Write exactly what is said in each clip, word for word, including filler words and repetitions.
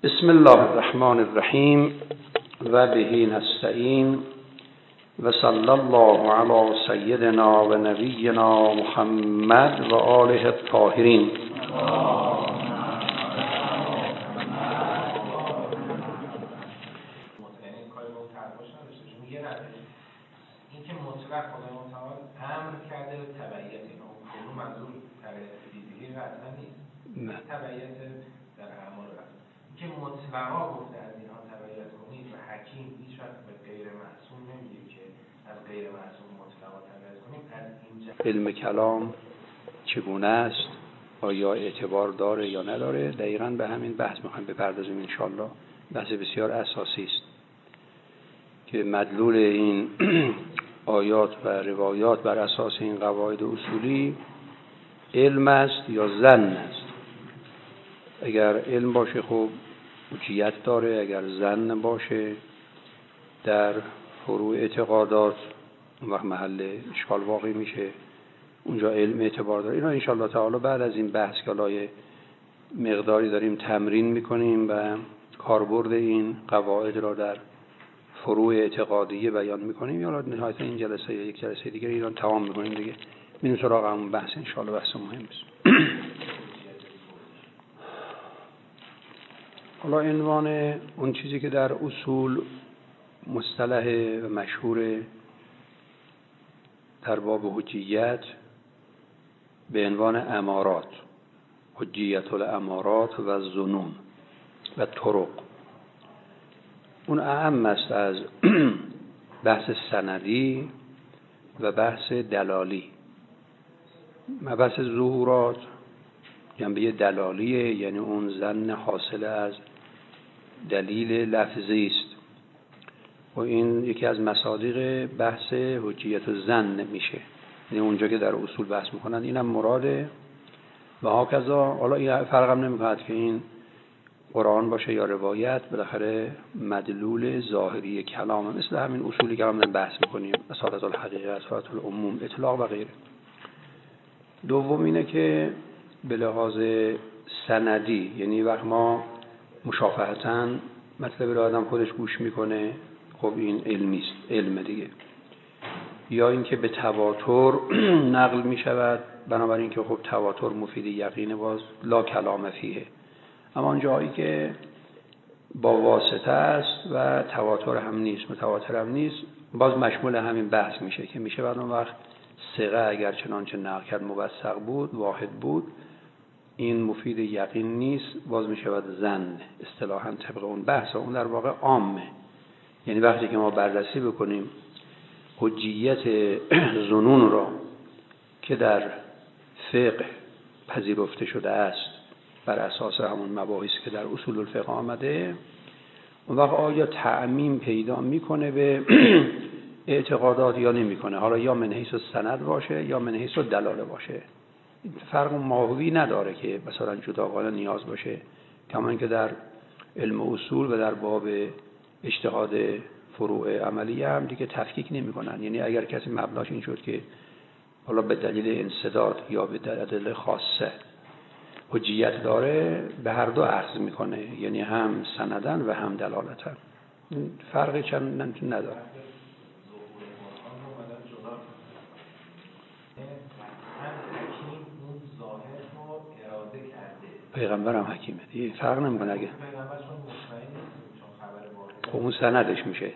بسم الله الرحمن الرحیم و به نستعین و صلی الله علی سیدنا و نبینا محمد و آله الطاهرین. این که مطلق خدای متعال امر کرده به تبعیت اینا، اون منظور تبعیت فیزیکی قطعا نیست، تبعیت در اعمال رسول. این که مطلقا گفته از اینها تبعیت کنید و حکیم هیچ وقت به غیر معصوم نمیگه که از غیر معصوم مطلقا تبعیت کنید. از اینجا علم کلام چگونه است؟ آیا اعتبار داره یا نداره؟ دقیقاً به همین بحث میخوایم بپردازیم انشالله. بحث بسیار اساسی است که مدلول این آیات و روایات بر اساس این قواعد اصولی علم است یا ظن است. اگر علم باشه خب حجیت داره، اگر ظن باشه در فروع اعتقادات اون وقت محل اشکال واقع میشه، اونجا علم اعتبار داره. اینا انشاءالله تعالی بعد از این بحث که لایه مقداری داریم تمرین میکنیم و کاربرد این قواعد را در فروع اعتقادیه بیان میکنیم، یا نهایت این جلسه یا یک جلسه دیگه ایران تمام میکنیم دیگه. میریم سراغ همون بحث انشاءالله. بحث مهم است. حالا عنوان اون چیزی که در اصول مصطلح و مشهور در باب حجیت به عنوان امارات، حجیت الامارات و ظنون و طرق، اون اهم است از بحث سندی و بحث دلالی. بحث ظهورات جنبه دلالیه، یعنی اون ظن حاصل از دلیل لفظی است و این یکی از مصادیق بحث حجیت الظن میشه، یعنی اونجا که در اصول بحث میکنن اینم مراده. و هاکذا حالا این فرق هم نمیکنه که این قرآن باشه یا روایت، بالاخره مدلول ظاهری کلامه، مثل همین اصولی که همون بحث میکنیم، اصالت الحقیقه، اصالت العموم، اطلاق و غیره. دوم اینه که به لحاظ سندی، یعنی وقت ما مشافهتاً مطلب رو آدم خودش گوش میکنه، خب این علمی است، علم دیگه. یا اینکه به تواتر نقل میشود، بنابراین که خب تواتر مفید یقین، باز لا کلام فیه. اما اون جایی که با واسطه است و تواتر هم نیست، متواتر هم نیست، باز مشمول همین بحث میشه که میشه بعد اون وقت ثقه اگر چنانچه نقل کرد موثق بود، واحد بود، این مفید یقین نیست، باز میشه بعد ظن اصطلاحاً طبق اون بحث. اون در واقع عامه، یعنی وقتی که ما بررسی بکنیم حجیت ظنون را که در فقه پذیرفته شده است بر اساس همون مباحثی که در اصول الفقه آمده، اون وقت آیا تعمیم پیدا میکنه به اعتقادات یا نمیکنه؟ حالا یا من حیث السند باشه یا من حیث الدلاله باشه، فرق ماهوی نداره که مثلا جداگانه نیاز باشه. کما اینکه در علم اصول و در باب اجتهاد فروع عملیه هم دیگه تفکیک نمیکنن. یعنی اگر کسی مبناش این شد که حالا به دلیل انسداد یا به دلیل خاصه حجیت داره، به هر دو عرض میکنه، یعنی هم سندن و هم دلالتن، فرقی چند نداره. پیغمبر هم حکیمه دیگه، فرق نمیکنه. اگه خب اون سندش میشه،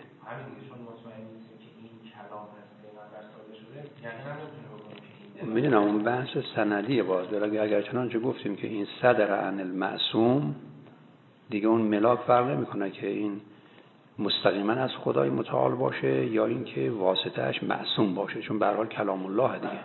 میدونم اون بحث سندیه. باز برای اگر چنانچه گفتیم که این صدر عن المعصوم، دیگه اون ملاک فرق نمیکنه که این مستقیما از خدای متعال باشه یا این که واسطهش معصوم باشه، چون به هر حال کلام الله دیگه،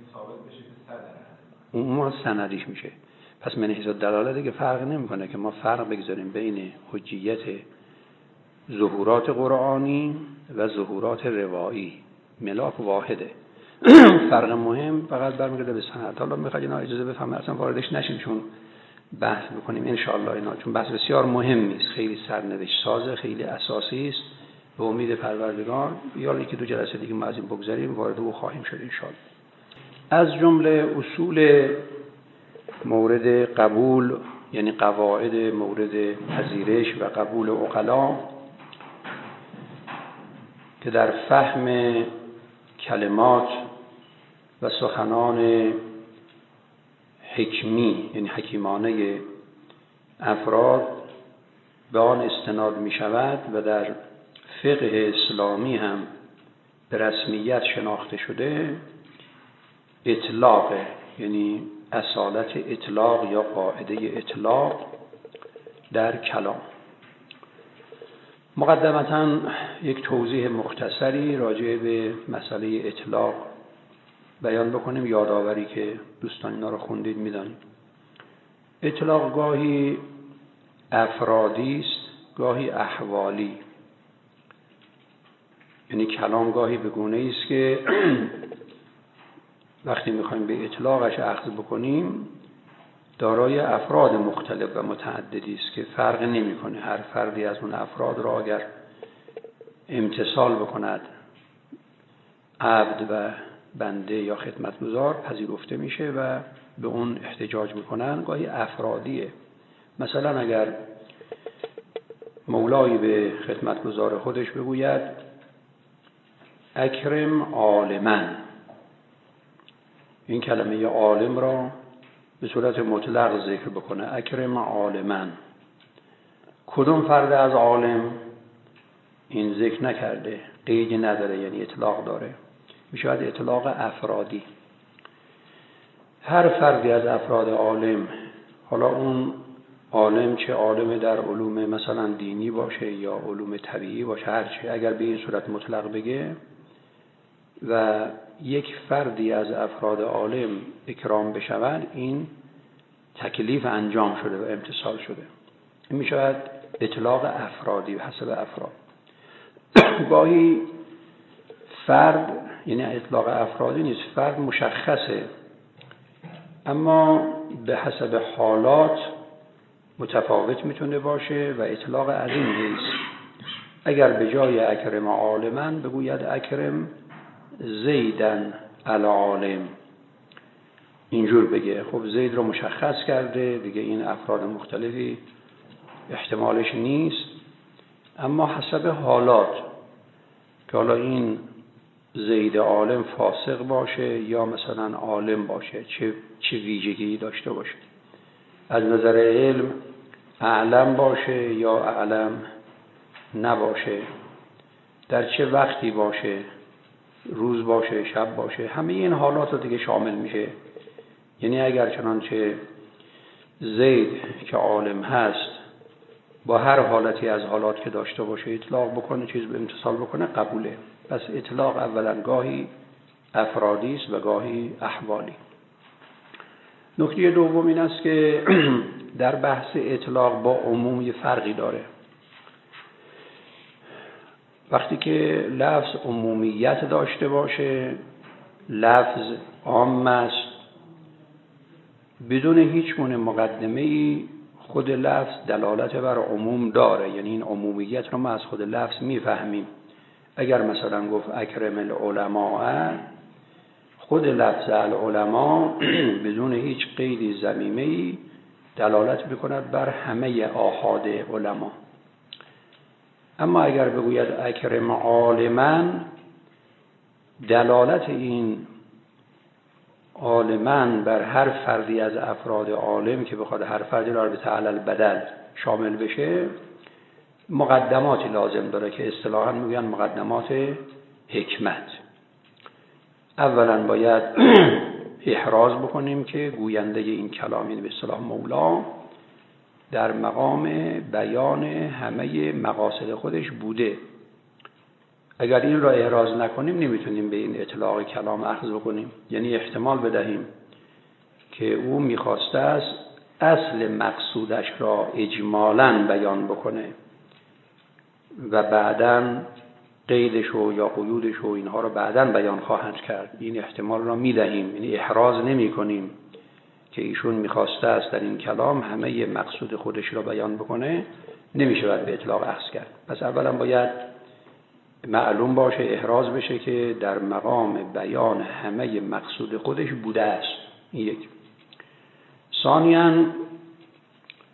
اون ما سندیش میشه. پس من حیث الدلاله دیگه فرق نمیکنه که ما فرق بگذاریم بین حجیت ظهورات قرآنی و ظهورات روایی، ملاک واحده. فرق مهم فقط برمیگرده به سند. حالا میخواد اینا اجازه بفهمه اصلا واردش نشیم، چون بحث بکنیم انشاءالله اینا، چون بحث بسیار مهمی است، خیلی سرنوشت سازه، خیلی اساسی است. به امید پروردگار یا یکی دو جلسه دیگه ما از این بگذاریم وارد او خواهیم شد انشاءالله. از جمله اصول مورد قبول یعنی قواعد مورد پذیرش و قبول عقلا که در فهم کلمات و سخنان حکمی یعنی حکیمانه افراد به آن استناد می شود و در فقه اسلامی هم به رسمیت شناخته شده اطلاق، یعنی اصالت اطلاق یا قاعده اطلاق در کلام. مقدمتاً یک توضیح مختصری راجع به مسئله اطلاق بیان بکنیم، یادآوری که دوستان اینا رو خوندید میدانید. اطلاق گاهی افرادی است، گاهی احوالی. یعنی کلام گاهی به گونه‌ای است که وقتی میخوایم به اطلاقش اخذ بکنیم دارای افراد مختلف و متعددی است که فرق نمیکنه. هر فردی از اون افراد را اگر امتثال بکند عبد و بنده یا خدمتگزار پذیرفته میشه و به اون احتجاج میکنن. گاهی افرادیه. مثلا اگر مولایی به خدمتگزار خودش بگوید اکرم عالمن، این کلمه عالم را به صورت مطلق ذکر بکنه، اکرم عالمن، کدوم فرد از عالم؟ این ذکر نکرده، قیدی نداره، یعنی اطلاق داره، میشود اطلاق افرادی. هر فردی از افراد عالم، حالا اون عالم چه عالم در علوم مثلا دینی باشه یا علوم طبیعی باشه، هرچی، اگر به این صورت مطلق بگه و یک فردی از افراد عالم اکرام بشود، این تکلیف انجام شده و امتثال شده. این می شود اطلاق افرادی حسب افراد. گاهی فرد، یعنی اطلاق افرادی نیست، فرد مشخصه اما به حسب حالات متفاوت میتونه باشه و اطلاق از این نیست. اگر به جای اکرم عالمن بگوید اکرم زیدن العالم، اینجور بگه، خب زید رو مشخص کرده دیگه، این افراد مختلفی احتمالش نیست، اما حسب حالات که حالا این زید عالم فاسق باشه یا مثلا عالم باشه، چه چه ویژگی داشته باشه، از نظر علم اعلم باشه یا اعلم نباشه، در چه وقتی باشه، روز باشه شب باشه، همه این حالات رو دیگه شامل میشه. یعنی اگر چنانچه زید که عالم هست با هر حالتی از حالات که داشته باشه اطلاق بکنه، چیز به امتثال بکنه، قبوله. پس اطلاق اولا گاهی افرادی است و گاهی احوالی. نکته دوم این است که در بحث اطلاق با عموم یه فرقی داره. وقتی که لفظ عمومیت داشته باشه، لفظ عام است، بدون هیچ گونه مقدمه‌ای خود لفظ دلالت بر عموم داره، یعنی این عمومیت رو ما از خود لفظ میفهمیم. اگر مثلا گفت اکرم العلماء، خود لفظ العلماء بدون هیچ قیدی ضمیمه‌ای دلالت می‌کند بر همه آحاد علما. اما اگر بگوید اکرم عالمن، دلالت این عالمن بر هر فردی از افراد عالم که بخواد هر فردی را به تعلل بدل شامل بشه، مقدماتی لازم داره که اصطلاحاً میگن مقدمات حکمت. اولا باید احراز بکنیم که گوینده این کلام، یعنی به اصطلاح مولا، در مقام بیان همه مقاصد خودش بوده. اگر این را احراز نکنیم نمیتونیم به این اطلاق کلام اخذ بکنیم، یعنی احتمال بدهیم که او میخواسته است اصل مقصودش را اجمالاً بیان بکنه و بعداً قیدش و یا قیودش و اینها را بعداً بیان خواهند کرد. این احتمال را میدهیم، یعنی احراز نمی کنیم که ایشون میخواسته است در این کلام همه مقصود خودش را بیان بکنه، نمیشه باید به اطلاق اخذ کرد. پس اولا باید معلوم باشه، احراز بشه که در مقام بیان همه مقصود خودش بوده است. این یک. ثانیاً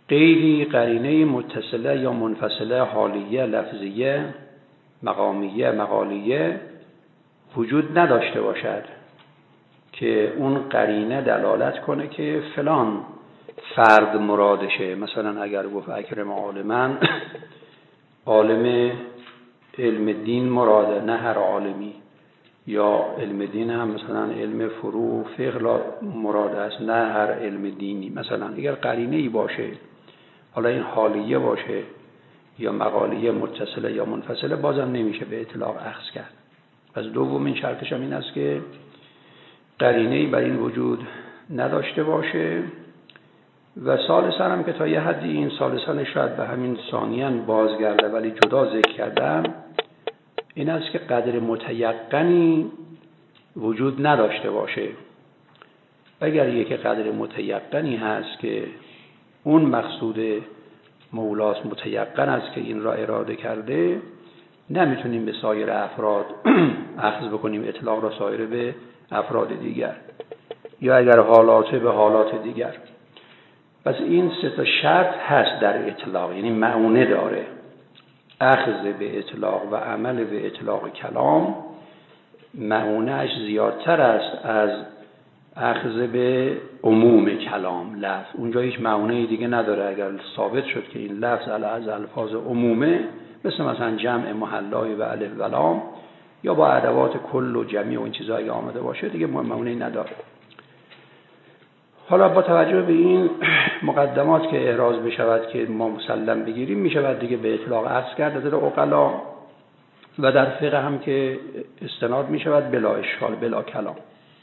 غیری قرینه متصله یا منفصله، حالیه، لفظیه، مقامیه، مقالیه وجود نداشته باشد که اون قرینه دلالت کنه که فلان فرد مرادشه. مثلا اگر گفت اکرم عالمن، عالم علم دین مراده، نه هر عالمی. یا علم دین هم مثلا علم فروع فقه مراده است، نه هر علم دینی. مثلا اگر قرینه ای باشه، حالا این حالیه باشه یا مقالیه متصله یا منفصله، بازم نمیشه به اطلاق اخذ کرد. پس دومین شرطش هم این است که قرینه ای بر این وجود نداشته باشه. و ثالثاً هم که تا یه حدی این ثالثاً شاید به همین ثانیاً بازگرده ولی جدا ذکر کردم، این است که قدر متیقنی وجود نداشته باشه. اگر یک قدر متیقنی هست که اون مقصود مولاست، متیقن است که این را اراده کرده، نمیتونیم به سایر افراد اخذ بکنیم اطلاق را سایر به افراد دیگر، یا اگر حالات به حالات دیگر. پس این سه تا شرط هست در اطلاق، یعنی معونه داره. اخذ به اطلاق و عمل به اطلاق کلام معونهش زیادتر است از اخذ به عموم کلام لفظ. اونجا هیچ معونه دیگه نداره. اگر ثابت شد که این لفظ از الفاظ عمومه، مثل مثلا جمع محلای و الف و لام، یا با ادوات کل و جمعی و این چیزایی آمده باشه، دیگه معونه نداره. حالا با توجه به این مقدمات که احراز بشود که ما مسلم بگیریم، میشود دیگه به اطلاق اخذ کرد از عقلا، و در فقه هم که استناد میشود بلا اشکال، بلا کلام.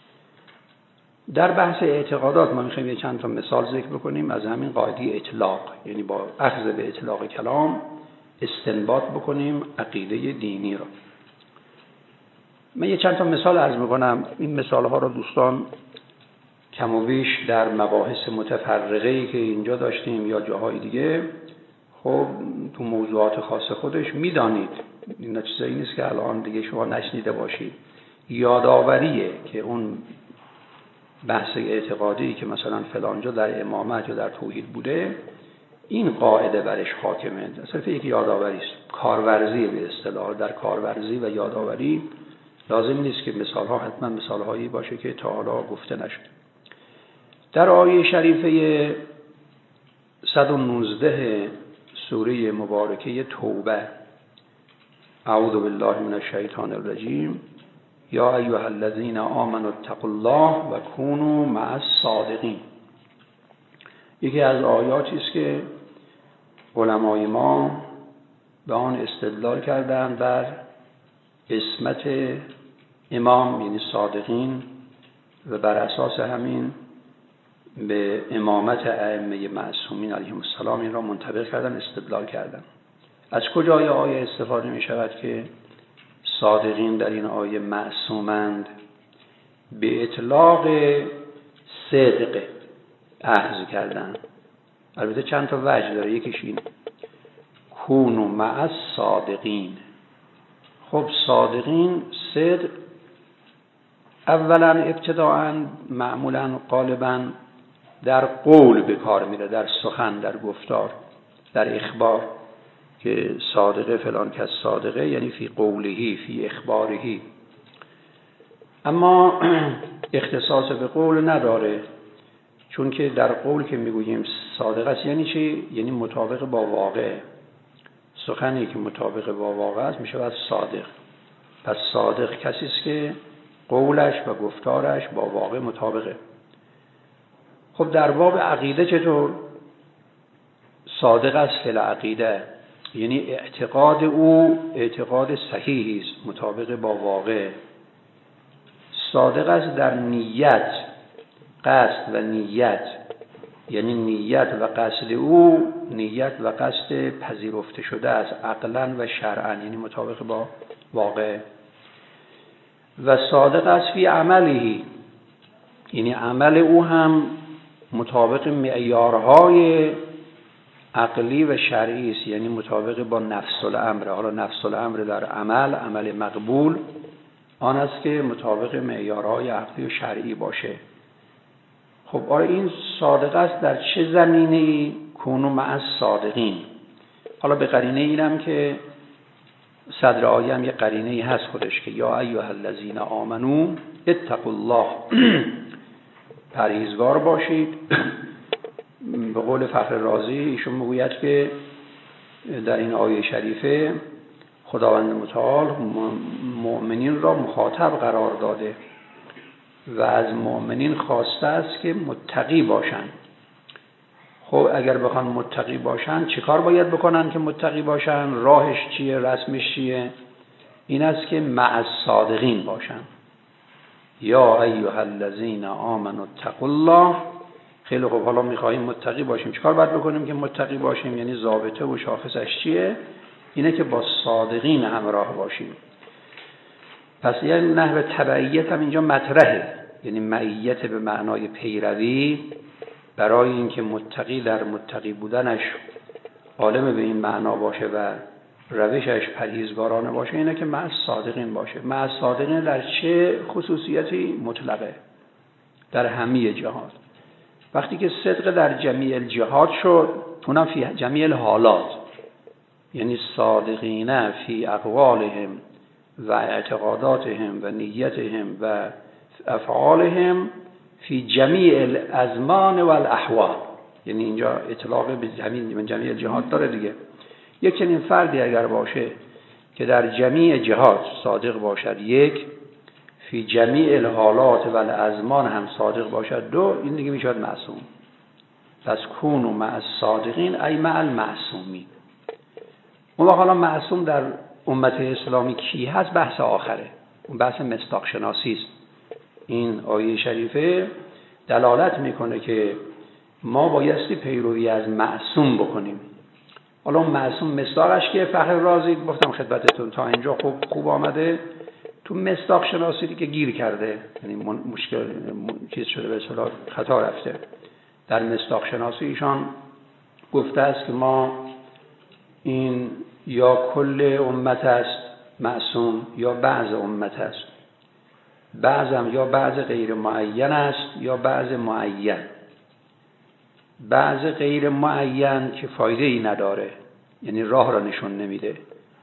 در بحث اعتقادات ما میخوایم چند تا مثال ذکر بکنیم از همین قاعده اطلاق، یعنی با اخذ به اطلاق کلام استنباط بکنیم عقیده دینی را. من یه چند تا مثال عرض میکنم. این مثال ها رو دوستان کم و بیش در مباحث متفرقه‌ای که اینجا داشتیم یا جاهای دیگه، خب تو موضوعات خاص خودش میدانید. این چیزایی نیست که الان دیگه شما نشنیده باشید. یادآوریه که اون بحث اعتقادی که مثلا فلانجا در امامت یا در توحید بوده، این قاعده برش حاکمه. صرف یک یادآوری است، کارورزی به اصطلاح. در کارورزی و یادآوری لازم نیست که مثال‌ها حتما مثال‌هایی باشه که تا حالا گفته نشد. در آیه شریفه صد و نوزده سوره مبارکه توبه، اعوذ بالله من الشیطان الرجیم، یا ایها الذین آمنوا اتقوا الله و کونوا مع الصادقین، یکی از آیاتی است که علمای ما به آن استدلال کردند بر عصمت امام، یعنی صادقین، و بر اساس همین به امامت ائمه معصومین علیهم السلام این را منطبق کردن، استدلال کردن. از کجای آیه استفاده می شود که صادقین در این آیه معصومند؟ به اطلاق صدق اخذ کردن. البته چند تا وجه داره. یکیش این کونوا مع الصادقین. خب صادقین، صدق اولا ابتداءً معمولاً غالباً در قول به کار میره، در سخن، در گفتار، در اخبار، که صادقه فلان کس صادقه، یعنی فی قولهی، فی اخبارهی. اما اختصاص به قول نداره، چون که در قول که میگوییم صادق است یعنی چی؟ یعنی مطابق با واقع. سخنی که مطابق با واقع است میشه از صادق. پس صادق کسی است که قولش و گفتارش با واقع مطابقه. خب در باب عقیده چطور؟ صادق است فی العقیده، یعنی اعتقاد او اعتقاد صحیحی است، مطابق با واقع. صادق است در نیت، قصد و نیت، یعنی نیت و قصد او نیت و قصد پذیرفته شده است عقلاً و شرعاً، یعنی مطابق با واقع. و صادق است فی عملی، یعنی عمل او هم مطابق معیارهای عقلی و شرعی است، یعنی مطابق با نفس الامر. حالا نفس الامر در عمل، عمل مقبول، آن است که مطابق معیارهای عقلی و شرعی باشه. خب آره این صادق است در چه زمینه‌ای؟ کونوا مع الصادقین. حالا به قرینه اینم که صدر آیه هم یه قرینه ای هست خودش که یا ایها الذین آمنو اتقوا الله، پرهیزگار باشید. به قول فخر رازی ایشون میگوید که در این آیه شریفه خداوند متعال مؤمنین را مخاطب قرار داده و از مؤمنین خواسته است که متقی باشند. خب اگر بخوان متقی باشن چه کار باید بکنن که متقی باشن؟ راهش چیه؟ رسمش چیه؟ این است که مع الصادقین باشن. یا ایها الذین آمنوا اتقوا الله. خیلی خوب، حالا میخوایم متقی باشیم، چه کار باید بکنیم که متقی باشیم؟ یعنی ضابطه و شاخصش چیه؟ اینه که با صادقین همراه باشیم. پس یه نحو تبعیت هم اینجا مطرحه، یعنی معیت به معنای پیروی، برای اینکه متقی در متقی بودنش عالم به این معنا باشه و روشش پرهیزگارانه باشه، اینه که مع الصادقین باشه. مع الصادقین در چه خصوصیتی؟ مطلقه، در همه جهات. وقتی که صدق در جمیع الجهات شد، اونم فی جمیع الحالات، یعنی صادقین فی اقوالهم و اعتقاداتهم و نیتهم و افعالهم فی جمیع الازمان و الاحوال. یعنی اینجا اطلاق به جمیع جمیع الجهات داره دیگه. یک چنین فردی اگر باشه که در جمیع جهات صادق باشد، یک، فی جمیع الحالات و الازمان هم صادق باشد، دو، این دیگه میشود معصوم. پس کونوا مع الصادقین ای مع المعصومین. اون وقت حالا معصوم در امت اسلامی کی هست؟ بحث آخره، اون بحث مصداق شناسی است. این آیه شریفه دلالت میکنه که ما بایستی پیروی از معصوم بکنیم. حالا اون معصوم مصداقش که فخر رازی گفتم خدمتتون تا اینجا خوب خوب آمده، تو مصداق شناسی که گیر کرده، یعنی مشکل چیز شده، به اصطلاح خطا رفته. در مصداق شناسی ایشان گفته است که ما این یا کل امت است معصوم یا بعض امت است، بعضم یا بعض غیر معین است یا بعض معین. بعض غیر معین که فایده ای نداره، یعنی راه را نشون نمیده.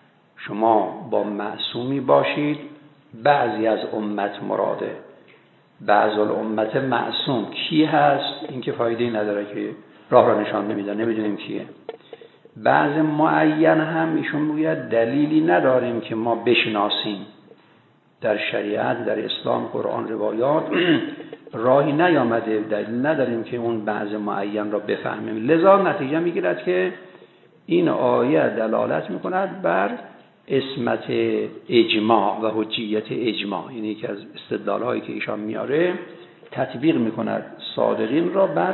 شما با معصومی باشید، بعضی از امت مراده. بعض الامت معصوم کی هست؟ این که فایده ای نداره، که راه را نشان نمیده، نمیدونیم کیه. بعض معین هم ایشون میگه دلیلی نداریم که ما بشناسیم. در شریعت، در اسلام، قرآن، روایات راهی نیامده، دلیل نداریم که اون بعض معین را بفهمیم. لذا نتیجه میگیرد که این آیه دلالت میکند بر اسمت اجماع و حجیت اجماع. یعنی یکی از استدلال هایی که ایشان میاره، تطبیق میکند صادقین را بر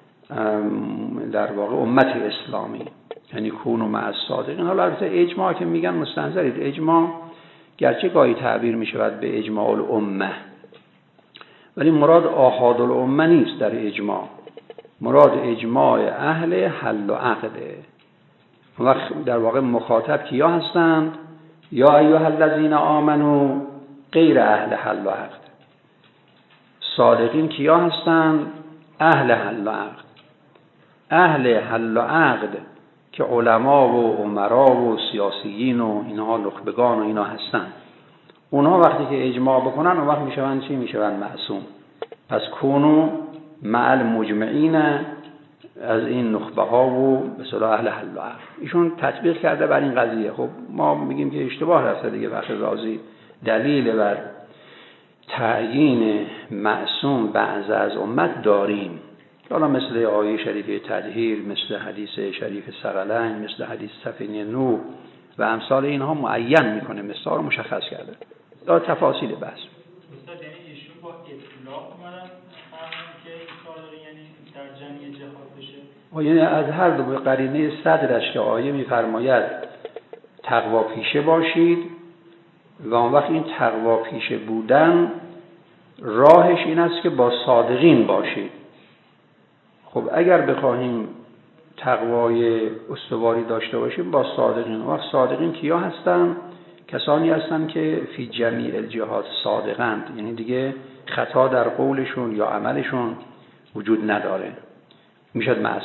در واقع امت اسلامی، یعنی کونوا مع الصادقین. حالا البته اجماع که میگن مستنظرید، اجماع گرچه گاهی تعبیر میشود به اجماع الامه، ولی مراد آحاد الامه نیست. در اجماع مراد اجماع اهل حل و عقده. وقت در واقع مخاطب کیا هستند؟ یا ایها الذین آمنو غیر اهل حل و عقد. صادقین کیا هستند؟ اهل حل و عقد. اهل حل و عقد که علما و امرا و سیاسیین و اینها نخبگان و اینا هستند، اونها وقتی که اجماع بکنن اون وقت میشوند چی؟ میشوند معصوم. پس کونوا مع المجمعین از این نخبه ها و به اصطلاح اهل حل و عقد. ایشون تطبیق کرده بر این قضیه. خب ما میگیم که اشتباه رفته دیگه. وقت رازی دلیل بر تعیین معصوم بعض از امت داریم، حالا مثل آیه شریفه تطهیر، مثل حدیث شریف ثقلین، مثل حدیث سفینه نوح و امثال اینها معین میکنه، مثال رو مشخص کرده. داره تفاصیل بحث. استاد یعنی ایشون با اطلاق اومدن که صادق یعنی در جمعی جهاد بشه؟ یعنی از هر دو قرینه صدرش که آیه میفرماید تقوا پیشه باشید، و اون وقت این تقوا پیشه بودن راهش این است که با صادقین باشید. خب اگر بخواهیم تقوای استواری داشته باشیم با صادقین، وقت صادقین کیا هستن؟ کسانی هستن که فی جمیع الجهات صادقند، یعنی دیگه خطا در قولشون یا عملشون وجود نداره، میشد معصوم.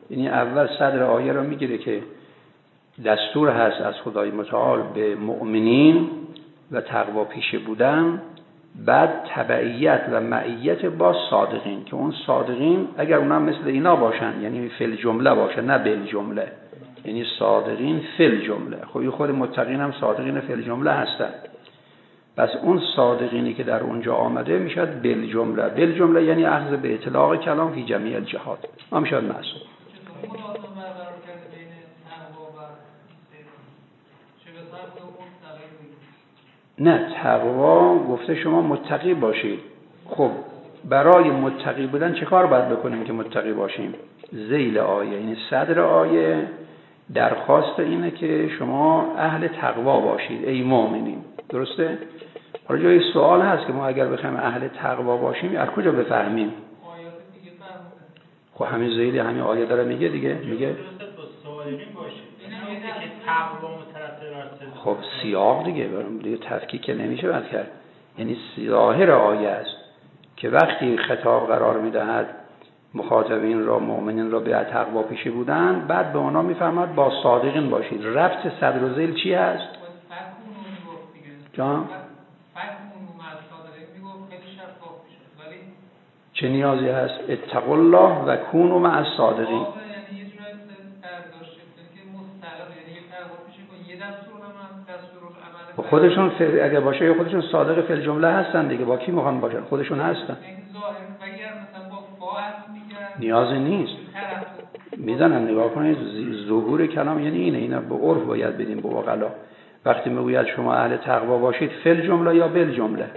یعنی اول صدر آیه رو میگیره که دستور هست از خدای متعال به مؤمنین و تقوا پیشه بودن، بعد تبعیت و معیت با صادقین که اون صادقین اگر اونا مثل اینا باشن، یعنی فل جمله باشن نه بل جمله، یعنی صادقین فل جمله. خب این خود متقین هم صادقین فل جمله هستن. پس اون صادقینی که در اونجا آمده میشد بل جمله. بل جمله یعنی اخذ به اطلاق کلام فی جمیع الجهات. ما میشد معصوم. نه، تقوا گفته شما متقی باشید. خب برای متقی بودن چه کار باید بکنیم که متقی باشیم؟ ذیل آیه، یعنی صدر آیه درخواست اینه که شما اهل تقوا باشید ای مؤمنین. درسته؟ حالا جای سوال هست که ما اگر بخوایم اهل تقوا باشیم از کجا بفهمیم؟ خب همین ذیل همین آیه داره میگه دیگه، میگه خب سیاق دیگه، دیگه تفکیک نمیشه بند کرد. یعنی ظاهر آیه است که وقتی خطاب قرار میدهد مخاطبین را، مؤمنین را به تقوا پیشه بودن، بعد به اونا میفهمد با صادقین باشید. ربط صدر و ذیل چی هست؟ جان؟ چه نیازی هست؟ اتقوا الله و کونوا مع الصادقین. خودشون اگه باشه یا خودشون صادق فی الجمله هستن دیگه، با کی میخوان باشن؟ خودشون هستن. نیازی نیست. میزنن نگاه کنید ظهور کلام یعنی اینه، اینا به عرف باید بدیم به عقلا. وقتی میگوید شما اهل تقوا باشید فی الجمله یا بل جمله.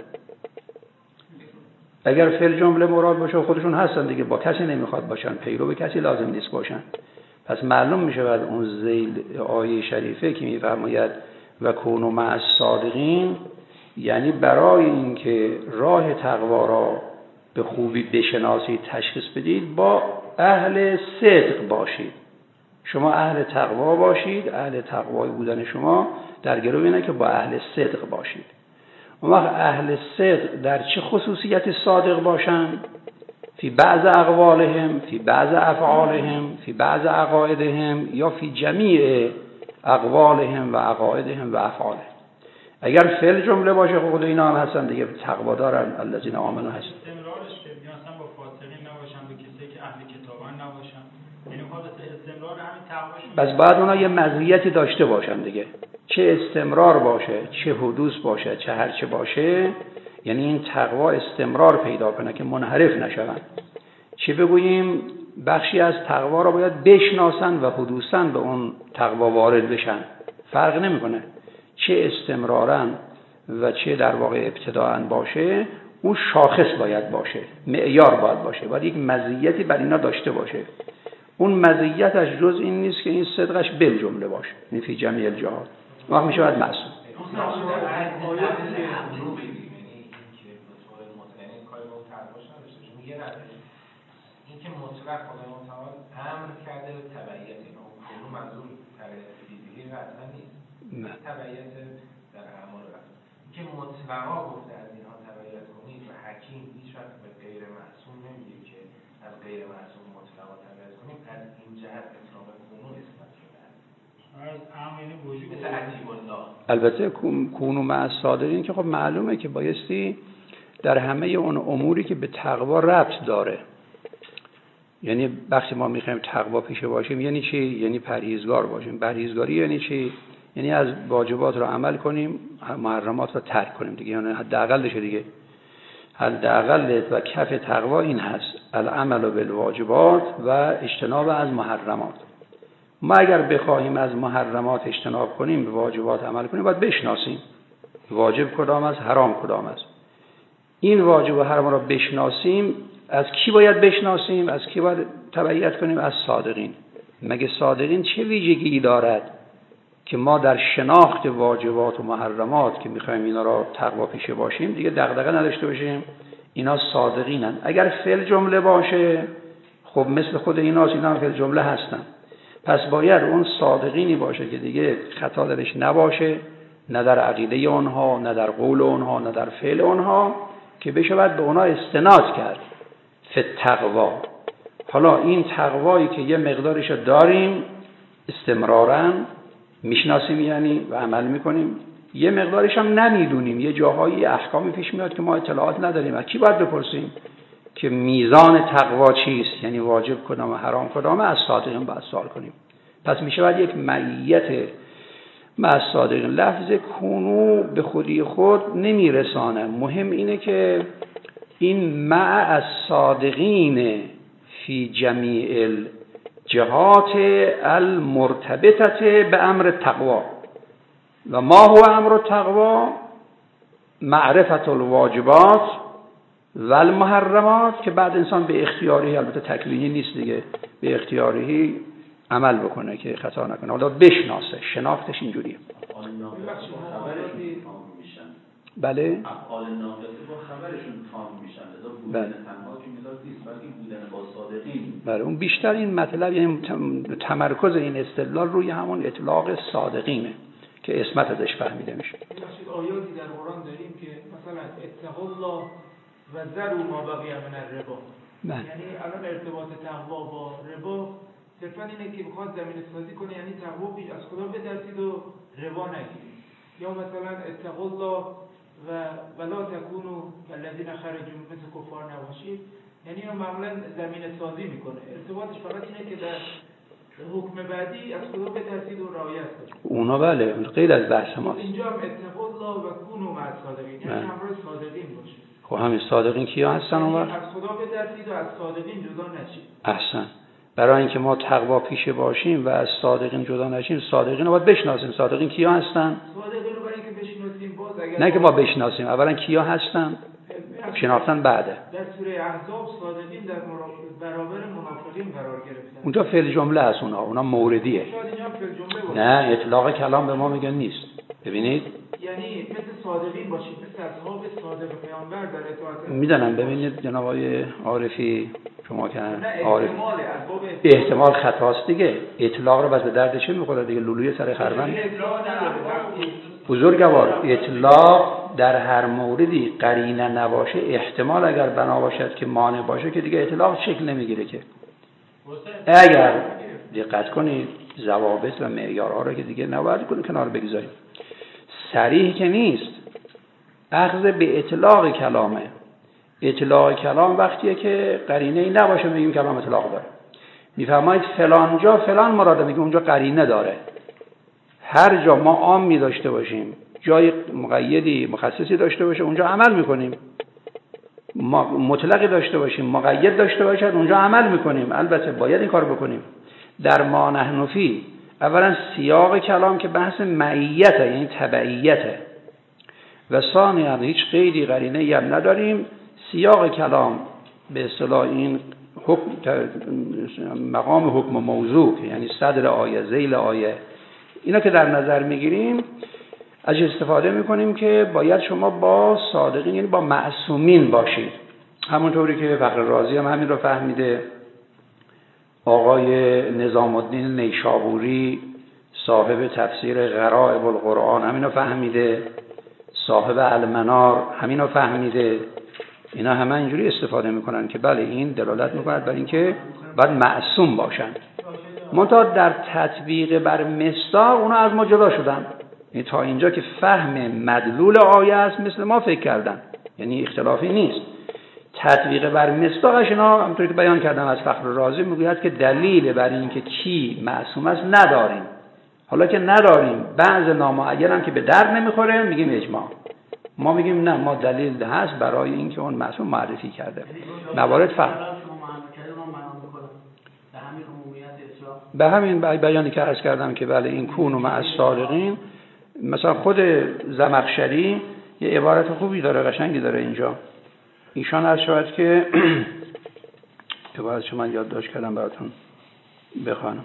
اگر فی الجمله مراد باشه خودشون هستن دیگه، با کسی نمیخواد باشن، پیرو به کسی لازم نیست باشن. پس معلوم میشه بعد اون ذیل آیه شریفه که میفرماید و کونوا مع الصادقین، یعنی برای اینکه راه تقوا را به خوبی بشناسید، تشخیص بدید، با اهل صدق باشید. شما اهل تقوا باشید. اهل تقوای بودن شما در گرو اینه که با اهل صدق باشید. اون وقت اهل صدق در چه خصوصیت صادق باشند؟ فی بعض اقوالهم، فی بعض افعالهم، فی بعض عقایدهم، یا فی جمیع اقوالهم و عقایدهم و افعالهم. اگر فعل جمله باشه خود اینا هم هستن دیگه، تقوا دارن، الذین آمنوا هست. استمرارش که مثلا با فاسقین نباشن، به کسایی که اهل کتابن نباشن، یعنی حالت استمرار همین تقواشون. پس بعد اونها یه مزیتی داشته باشن دیگه، چه استمرار باشه، چه حدوث باشه، چه هرچه باشه، یعنی این تقوا استمرار پیدا کنه که منحرف نشون. چه بگوییم بخشی از تقوا را باید بشناسن و حدوثاً به اون تقوا وارد بشن، فرق نمیکنه چه استمرارن و چه در واقع ابتداءً باشه، اون شاخص باید باشه، معیار باید باشه، باید یک مزیتی بر اینا داشته باشه. اون مزیتش جز این نیست که این صدقش بل جمله باشه، یعنی فی جمیع الجهات. وقت میشه باید معصوم. این که مطلق خدای متعال امر کرده به تبعیت اینا، اون منظور تبعیت فیزیکی قطعا نیست، تبعیت در اعمال رسول. این که مطلقا گفته از اینها تبعیت کنید و حکیم هیچ وقت به غیر معصوم نمیگه که از غیر معصوم مطلقا تبعیت کنید، از این جهت اطلاق کنون اثبات شده است. از امر وجود مثل عتیب الله. البته کونوا مع الصادقین که خب معلومه که بایستی در همه اون اموری که به تقوا ربط داره، یعنی وقتی ما میخوایم تقوا پیشه باشیم یعنی چی؟ یعنی پرهیزگار باشیم. پرهیزگاری یعنی چی؟ یعنی از واجبات رو عمل کنیم، محرمات رو ترک کنیم دیگه، یعنی حداقلشه دیگه. حداقل و کف تقوا این هست، العمل بالواجبات و اجتناب از محرمات. ما اگر بخواهیم از محرمات اجتناب کنیم، به واجبات عمل کنیم، باید بشناسیم واجب کدام است، حرام کدام است. این واجب و حرام را بشناسیم. از کی باید بشناسیم؟ از کی باید تبعیت کنیم؟ از صادقین. مگه صادقین چه ویژگی دارد که ما در شناخت واجبات و محرمات که میخوایم اینا را تقوا پیشه باشیم دیگه دغدغه نداشته باشیم؟ اینا صادقینن. اگر فعل جمله باشه خب مثل خود ایناست، اینا هم فعل جمله هستن. پس باید اون صادقینی باشه که دیگه خطا درش نباشه، نه در عقیده اونها، نه در قول اونها، نه در فعل اونها، که بشه باید به اونها استناد کرد. فی التقوا. حالا این تقوایی که یه مقدارش داریم استمرارا میشناسیم یعنی و عمل میکنیم، یه مقدارش هم نمیدونیم، یه جاهایی احکامی پیش میاد که ما اطلاعات نداریم. از کی باید بپرسیم که میزان تقوا چیست، یعنی واجب کدام و حرام کدامه؟ از صادقین باید سوال کنیم. پس میشه باید یک معیت مع صادقین. لفظ کونو به خودی خود نمیرسانه، مهم اینه که این مع از صادقین فی جمیع الجهات المرتبطه به امر تقوا. و ما هو امر تقوا؟ معرفت الواجبات و المحرمات، که بعد انسان به اختیاری، البته تکوینی نیست دیگه، به اختیاری عمل بکنه که خطا نکنه. حالا بشناسه، شناختش اینجوریه. بله افعال ناقصه با خبرشون تام میشن، لذا بودن تنها که میذار نیست، بلکه بودن با صادقین. بله اون بیشتر این مطلب، یعنی تمرکز این استدلال روی همون اطلاق صادقینه که اسمت ازش فهمیده میشه. آیاتی در قرآن داریم که مثلا اتقوا الله و ذروا ما بقی من الربا، یعنی الان ارتباط تقوا با ربا صرفا اینه که میخواد زمینه سازی کنه، یعنی تقوا از خدا بترسید و ربا نگیرید. یا مثلا اتقوا الله و ولا تکونوا کالذین خرجوا مثل کفار نباشید، یعنی اینو معمولا زمینه سازی میکنه. ارتباطش فقط اینه که در حکم بعدی از خدا بترسید و رعایت کنید. اونا بله غیر از بحث ما. اینجا هم اتقوا الله و کونوا مع الصادقین، یعنی همراه صادقین باشید. خب همین صادقین کیا هستن اون وقت؟ از خدا بترسید و از صادقین جدا نشید. احسن. برای اینکه ما تقوا پیشه باشیم و از صادقین جدا نشیم، صادقین رو باید بشناسیم. صادقین کیا هستن؟ صادقین رو برای اینکه بشناسیم، باز اگر نه که ما بشناسیم، اولا کیا هستن؟ شناختن بعده. در سوره احزاب صادقین در برابر منافقین قرار گرفتن. اونجا فعل جمله هست، اونا اونا موردیه. نه اطلاق کلام به ما میگن نیست. ببینید یعنی مثل صادقین باشید، مثل اصحاب صادق پیامبر در اطاعت. میدونم. ببینید جناب آقای عارفی، شما که عارف احتمال خطاست دیگه. اطلاق رو بس به درد چه میخوره دیگه؟ لولوی سر خربند. بزرگوار اطلاق در هر موردی قرینه نباشه، احتمال اگر بنا باشد که مانع باشه که دیگه اطلاق شکل نمیگیره که. اگر دقت کنید ضوابط و معیارها رو که دیگه نباید کنید کنار بگذاریم. صریح که نیست، اخذ به اطلاق کلامه. اطلاق کلام وقتیه که قرینه ای نباشه میگیم کلام اطلاق داره. میفرمایید فلان جا فلان مراده، میگه اونجا قرینه داره. هر جا ما عامی داشته باشیم، جای مقیدی مخصصی داشته باشه، اونجا عمل میکنیم. مطلقی داشته باشیم، مقید داشته باشد، اونجا عمل میکنیم. البته باید این کار بکنیم. در ما نحن فی، اولا سیاق کلام که بحث معیته، یعنی تبعیته، و ثانیاً هیچ قیدی قرینه‌ای هم نداریم. سیاق کلام به اصطلاح این حکم مقام حکم و موضوع، یعنی صدر آیه، ذیل آیه، اینا که در نظر میگیریم، از استفاده میکنیم که باید شما با صادقین، یعنی با معصومین باشید. همونطوری که فخر رازی هم همین رو فهمیده، آقای نظام الدین نیشابوری صاحب تفسیر غرائب القرآن همین رو فهمیده، صاحب المنار همین رو فهمیده. اینا همه اینجوری استفاده میکنن که بله این دلالت میکند بر اینکه باید معصوم باشند. منتها در تطبیق بر مصداق اونا از ما جدا شدن. یعنی تا اینجا که فهم مدلول آیه است مثل ما فکر کردن، یعنی اختلافی نیست. تطبیق بر مصداقش اینا همونطوری که بیان کردم از فخر رازی میگوید که دلیل بر اینکه کی معصوم است نداریم. حالا که نداریم، بعض نامعین هم که به در نمیخوره میگیم اجماع. ما میگیم نه، ما دلیل هست برای اینکه اون معصوم معرفی کرده. موارد فهم به همین بیانی که عرض کردم که بله این کون و مع الصادقین. مثلا خود زمخشری یه عبارت خوبی داره، قشنگی داره اینجا. ایشان عرض شود که عبارتشو من یادداشت کردم براتون بخوانم.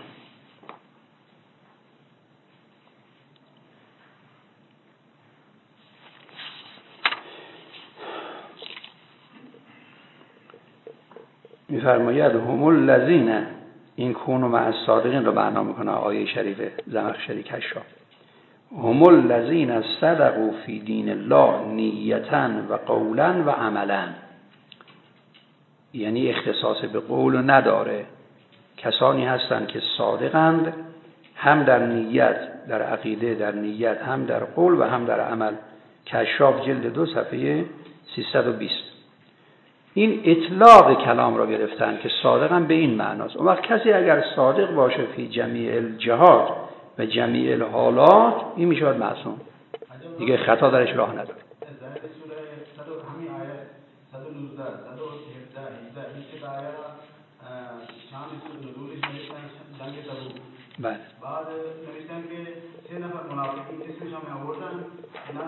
میفرماید هم الذین، این کون و مع الصادقین رو معنا میکنه آیه شریف زمخشری کشاف. هم الذین صدقوا فی دین الله نیتا و قولا و عملا. یعنی اختصاص به قول نداره. کسانی هستند که صادقند هم در نیت، در عقیده، در نیت، هم در قول و هم در عمل. کشاف جلد دو صفحه سیصد و بیست. این اطلاق کلام را گرفتن که صادقن به این معناست. اون وقت کسی اگر صادق باشه فی جمیع الجهات و جمیع الحالات، این میشه معصوم، دیگه خطا درش راه نداره. همین آیه صد و نوزده صد و هفده این که آیه شام نزولش نوشتن جنگ تبوک. بله. بعد نوشتن که سه نفر منافقین اسمش هم آوردن، نه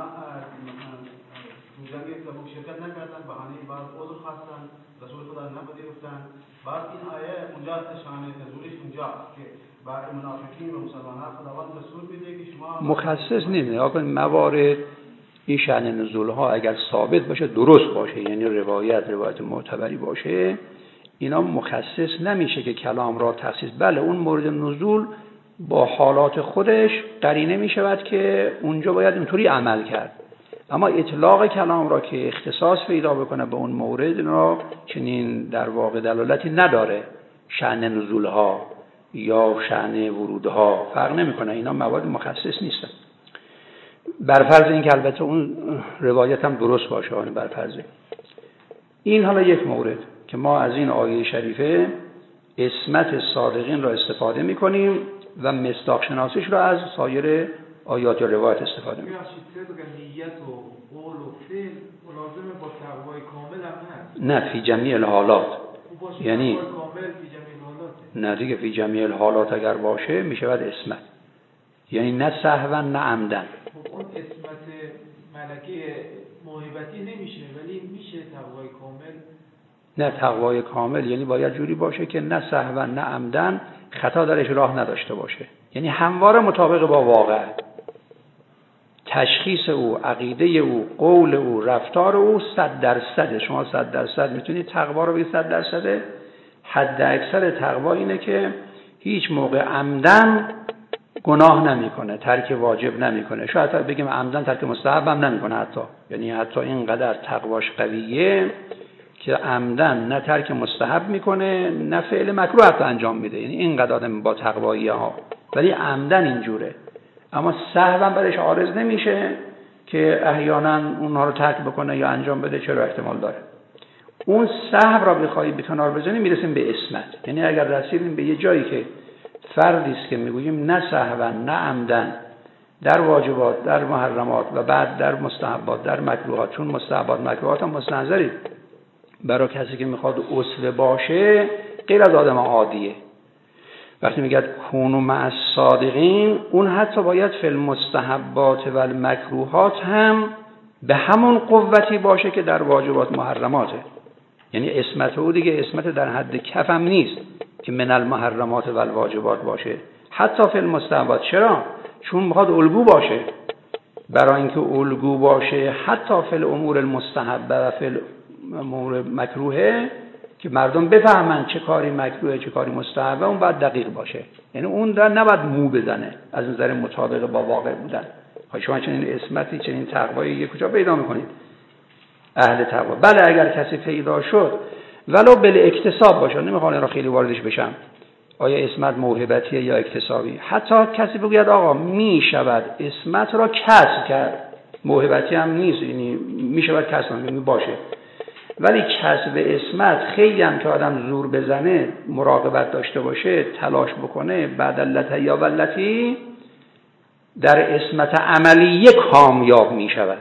جنگ تبوک شرکت نکردن، بهانه بعد عذر خواستن، رسول خدا نپذیرفتن. بعد این آیه اونجا شام نزولش اونجا که بعد منافقین و مسلمانان خداوند رسول میده که شما مخصص نیست. آقا موارد این شأن نزول ها اگر ثابت باشه، درست باشه، یعنی روایت روایت معتبری باشه، اینا مخصص نمیشه که کلام را تخصیص. بله اون مورد نزول با حالات خودش قرینه میشود که اونجا باید اینطوری عمل کرد، اما اطلاق کلام را که اختصاص پیدا بکنه به اون مورد را چنین در واقع دلالتی نداره. شأن نزول ها یا شأن ورود ها فرق نمیکنه، اینا مواد مخصص نیستن. بر فرض این که البته اون روایت هم درست باشه، آن بر فرض این. حالا یک مورد که ما از این آیه شریفه عصمت صادقین را استفاده میکنیم و مصداق شناسیش را از سایر آیات و روایت استفاده میکنیم. نیت و قول و فعل لازمه با تقوای کامل هم هست؟ نه، فی جمیع الحالات. یعنی نه دیگه فی جمیع الحالات اگر باشه میشود عصمت، یعنی نه سهوا نه عمدن. اون عصمت ملکه موهبتی نمیشه، ولی میشه تقوای کامل. نه، تقوای کامل یعنی باید جوری باشه که نه سهوا نه عمدن خطا درش راه نداشته باشه، یعنی همواره مطابق با واقع. تشخیص او، عقیده او، قول او، رفتار او صد درصد. شما صد درصد میتونید تقوا رو بگید صد درصده. حد اکثر تقوا اینه که هیچ موقع عمدن گناه نمیکنه، ترک واجب نمیکنه، شاید بگیم عمدن ترک مستحب هم نمیکنه حتی، یعنی حتی اینقدر تقواش قویه که عمدن نه ترک مستحب میکنه نه فعل مکروه حتی انجام میده، یعنی اینقدر آدم با تقوایی ها، ولی عمدن اینجوره. اما سهو هم برش عارض نمیشه که احیانا اونها رو ترک بکنه یا انجام بده، چرا احتمال داره. اون سهو را بخوایی به کنار بزنیم میرسیم به عصمت. یعنی اگر رسیدیم به یه جایی که فردی است که میگوییم نه سهوا نه عمدن در واجبات، در محرمات و بعد در مستحبات، در مکروهات، چون مستحبات مکروهات هم مستنظری برای کسی که میخواد اصل باشه غیر از آدم عادیه. وقتی میگه کونوا مع الصادقین، اون حتی باید فی المستحبات و المکروهات هم به همون قوتی باشه که در واجبات محرماته. یعنی عصمت او دیگه عصمت در حد کف هم نیست که من المحرمات و الواجبات باشه، حتی فی المستحبات. چرا؟ چون میخواد الگو باشه. برای اینکه الگو باشه حتی فی الامور المستحبه و فی الامور مکروهه، که مردم بفهمن چه کاری مکروهه چه کاری مستحبه، اون باید دقیق باشه. یعنی اون در نباید مو بزنه از نظر مطابق با واقع بودن. شما چنین عصمتی چنین تقوایی یک کجا پیدا میکنید؟ اهل تقوا. بله اگر کسی پیدا شد ولو بل اکتساب باشه، نمیخوام این را خیلی واردش بشم آیا عصمت موهبتیه یا اکتسابی. حتی کسی بگوید آقا میشود عصمت را کسب کرد، موهبتی هم نیست، یعنی میشود کسب کنه باشه، ولی کسب عصمت خیلی هم که آدم زور بزنه، مراقبت داشته باشه، تلاش بکنه، بعد اللتی یا ولتی در عصمت عملیه کامیاب می شود.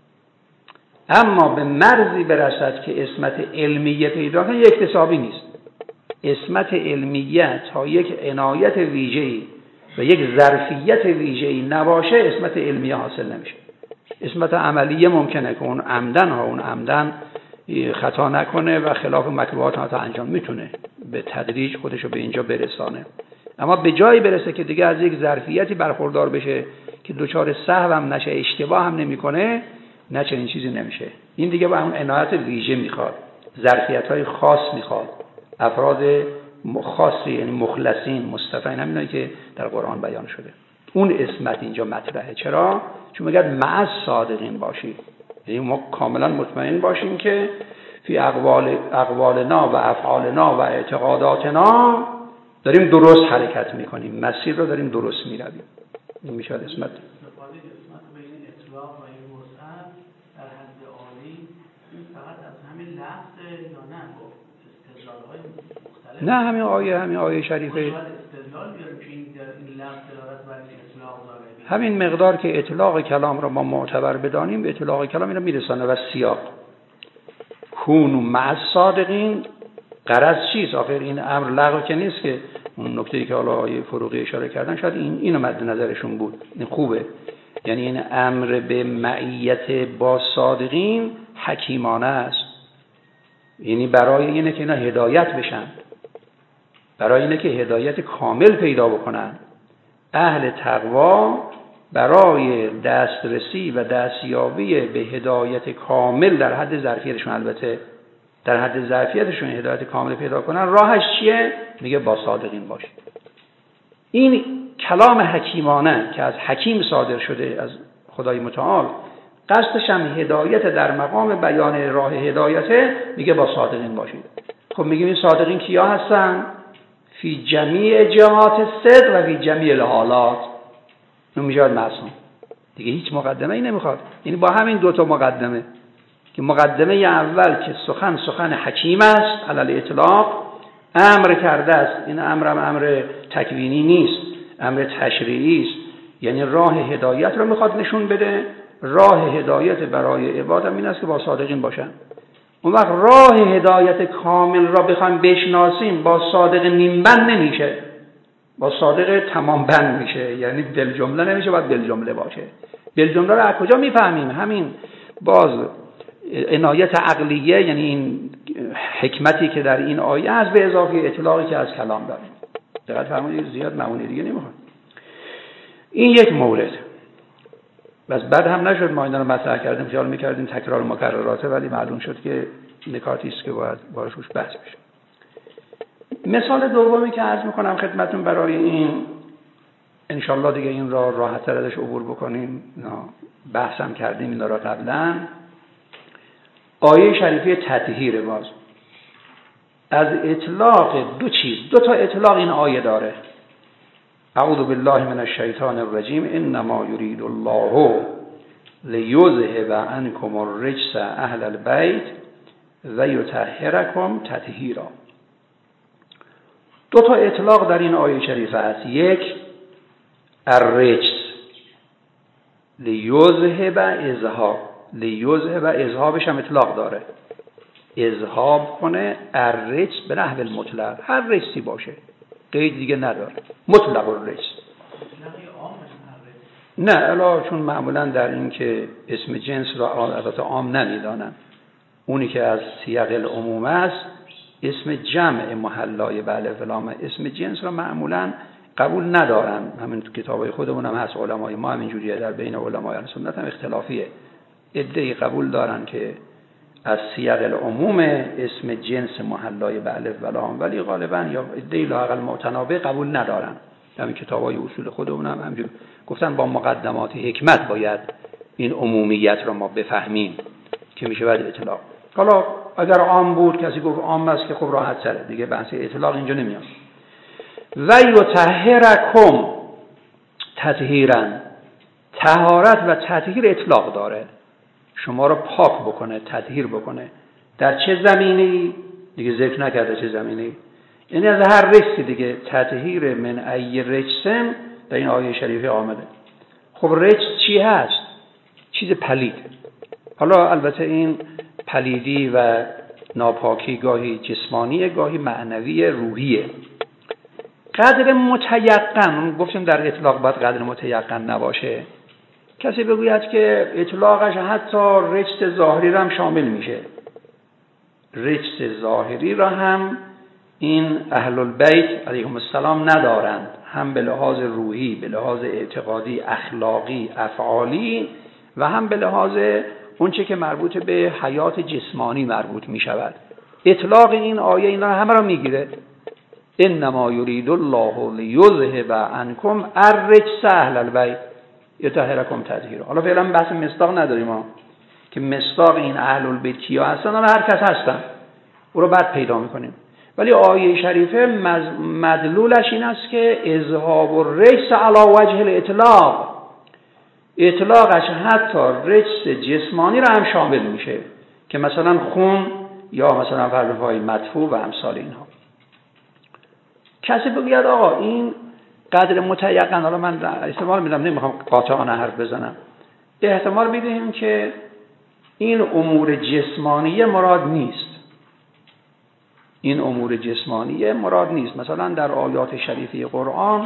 اما به مرزی برسد که عصمت علمیه پیدا کنه، یک اکتسابی نیست. عصمت علمیه تا یک عنایت ویژه‌ای و یک ظرفیت ویژه‌ای نباشه، عصمت علمیه حاصل نمیشه. عصمت عملیه ممکنه که اون عمدن ها اون عمدن خطا نکنه و خلاف مکروهات ها تا انجام میتونه به تدریج خودشو به اینجا برسانه، اما به جایی برسه که دیگه از یک ظرفیتی برخوردار بشه که دوچار سهو هم نشه، اشتباه هم نمیکنه، نه چنین چیزی نمیشه. این دیگه با اون عنایت ویژه میخواد، ظرفیت های خاص میخواد، افراد خاصی یعنی مخلصین مصطفین، همینایی که در قرآن بیان شده. اون عصمت اینجا مطرحه. چرا؟ چون میگه مع الصادقین باشید، یعنی ما کاملا مطمئن باشیم که فی اقوال اقوالنا و افعالنا و اعتقاداتنا داریم درست حرکت میکنیم، مسیر رو داریم درست میرویم. این میشه اسمت استفاده قسمت بین اطلاق و این وسعت در حد عالی این فقط از همین لفظ یا نه با استدلال‌های مختلف؟ نه همین آیه همین آیه شریفه استدلال بیاریم که این در این لفظ دلالت بر اطلاق داره. همین مقدار که اطلاق کلام را ما معتبر بدانیم به اطلاق کلام این رو میرسانه. و سیاق کونوا مع الصادقین غرض چیست؟ آخر این امر لغو که نیست که اون نکته‌ای که حالا آیه فروغی اشاره کردن شاید این اینو مد نظرشون بود. این خوبه، یعنی این امر به معیت با صادقین حکیمانه است، یعنی برای اینه که اینا هدایت بشن، برای اینه که هدایت کامل پیدا بکنن. اهل تقوا برای دسترسی و دستیابی به هدایت کامل در حد ظرفیتشون، البته در حد ظرفیتشون هدایت کامل پیدا کنن، راهش چیه؟ میگه با صادقین باشید. این کلام حکیمانه که از حکیم صادر شده از خدای متعال، قصدش هم هدایت در مقام بیان راه هدایته، میگه با صادقین باشید. خب میگیم این صادقین کیا هستن؟ فی جمیع جهات الصدق و فی جمیع الحالات. اون میشه معصوم دیگه، هیچ مقدمه ای نمیخواد. یعنی با همین دو تا مقدمه که مقدمه اول که سخن سخن حکیم است علی الاطلاق، امر کرده است، این امرم امر تکوینی نیست، امر تشریعی است، یعنی راه هدایت رو میخواد نشون بده. راه هدایت برای عباد این است که با صادقین باشن. اون وقت راه هدایت کامل را بخوایم بشناسیم با صادق نیم بند نمیشه، با صادق تمام بند میشه، یعنی دل جمله نمیشه، باید دل جمله باشه. دل جمله رو از کجا میفهمیم؟ همین باز عنایت عقلیه، یعنی این حکمتی که در این آیه از به اضافه اطلاقی که از کلام داریم. دقت فرمایید، زیاد معمولی دیگه نمیخواد. این یک مورد. بس بعد هم نشد ما اینا رو مطرح کردیم، خیال میکردیم تکرار مکرراته، ولی معلوم شد که نکاتی است که باید باش روش بحث بشه. مثال دومی که عرض میکنم خدمتتون برای این، انشالله دیگه این را راحت تر ازش عبور بکنیم، بحثم کردیم اینا را قبلا. آیه شریفه تطهیر، باز از اطلاق دو چیز، دو تا اطلاق این آیه داره. اعوذ بالله من الشیطان الرجیم انما یرید الله لیذهب عنکم الرجس اهل البیت و یطهرکم تطهیرا. دو تا اطلاق در این آیه شریفه است. یک الرجس، لیذهب اذهاب، لیذهب اذهابش هم اطلاق داره، اذهاب کنه. الرجس به نحو المطلق، هر رجسی باشه، قید دیگه نداره، مطلق الرجس. نه الا چون معمولا در این که اسم جنس را البته عام نمیدانن، اونی که از سیاق العموم است اسم جمع محلای بله فلام، اسم جنس را معمولا قبول ندارن. همین تو کتابای خودمون هم هست، علمای ما همین جوریه، در بین علمای اهل سنت هم اختلافیه. عده‌ای قبول دارن که از سیاق العموم اسم جنس محلای بله فلام، ولی غالبا یا عده‌ای لااقل معتنابه قبول ندارن. همین کتابای اصول خودمون هم همینجور گفتن با مقدمات حکمت باید این عمومیت را ما بفهمیم که میشه بعد اطلاق. حالا اگر عام بود کسی گفت عام است که خب راحت سره دیگه، بحث اطلاق اینجا نمیاد. و یطهرکم تطهیرا، طهارت و تطهیر اطلاق داره، شما رو پاک بکنه، تطهیر بکنه. در چه زمینه‌ای دیگه ذکر نکرده، چه زمینه‌ای، یعنی از هر رجسی دیگه. تطهیر من ای رجسم در این آیه شریفه آمده. خب رجس چی هست؟ چیز پلید. حالا البته این پلیدی و ناپاکی گاهی جسمانی، گاهی معنوی، روحیه. قدر متیقن، گفتیم در اطلاق باید قدر متیقن نباشه. کسی بگوید که اطلاقش حتی رجس ظاهری را هم شامل میشه، رجس ظاهری را هم این اهل البیت علیهم السلام ندارند، هم به لحاظ روحی، به لحاظ اعتقادی، اخلاقی، افعالی، و هم به لحاظ اونچه که مربوط به حیات جسمانی مربوط می شود. اطلاق این آیه اینا همه را میگیره. انما یرید الله لیذهب عنکم الرجس اهل البیت یطهرکم تطهیرا. حالا فعلا بحث مصداق نداریم ها، که مصداق این اهل البیت کیا هستن، حالا هر کس هستن او رو بعد پیدا میکنیم. ولی آیه شریفه مدلولش این است که اذهاب الرجس علی وجه الاطلاق، اطلاقش حتی رجس جسمانی رو هم شامل میشه که مثلا خون یا مثلا فرض‌های مدفوع و امثال اینها. کسی بگوید آقا این قدر متیقن، حالا من احتمال میدم نمیخوام قاطعانه حرف بزنم، احتمال میدیم که این امور جسمانیه مراد نیست، این امور جسمانیه مراد نیست. مثلا در آیات شریفه قرآن